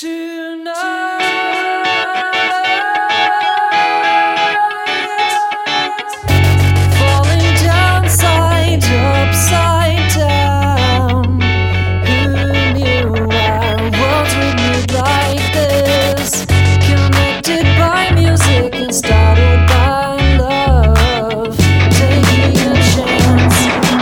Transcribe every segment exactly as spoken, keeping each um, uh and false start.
Falling downside, upside down. Who knew our worlds would meet like this? Connected by music and started by love. Taking a chance.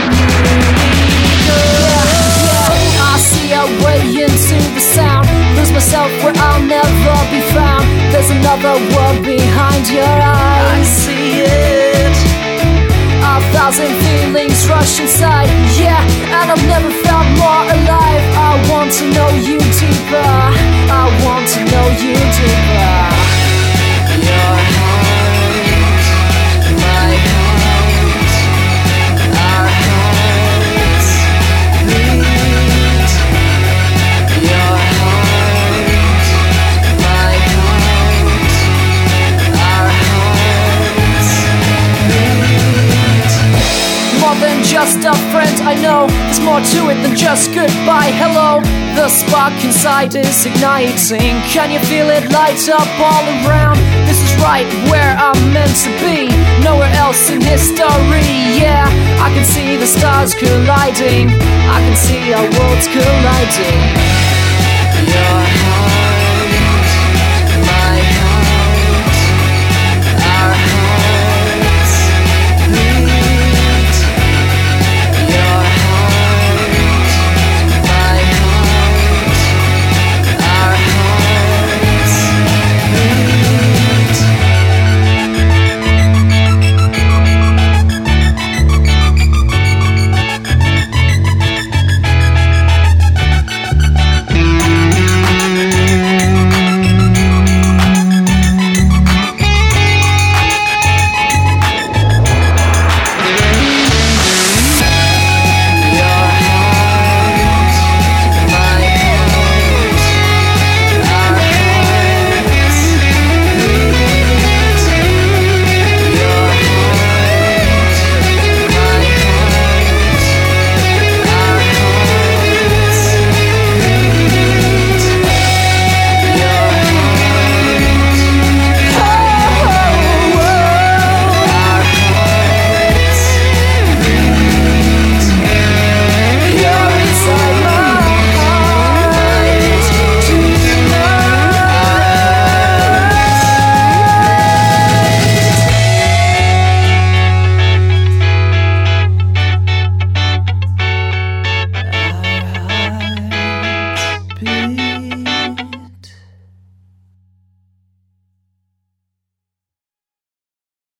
Yeah, I see a way into the sound. Lose myself where I'll never be found. There's another world behind your eyes. I see it. A thousand feelings rush inside. Yeah, and I've never felt more alive. I want to know you deeper. I want to know you deeper. Your heart, my heart, our hearts meet. Your heart, my heart, our hearts meet. More than just a friend, I know there's more to it than just goodbye, hello. The spark inside is igniting. Can you feel it light up all around? This is right where I'm meant to be. Nowhere else in history, yeah. I can see the stars colliding. I can see our worlds colliding.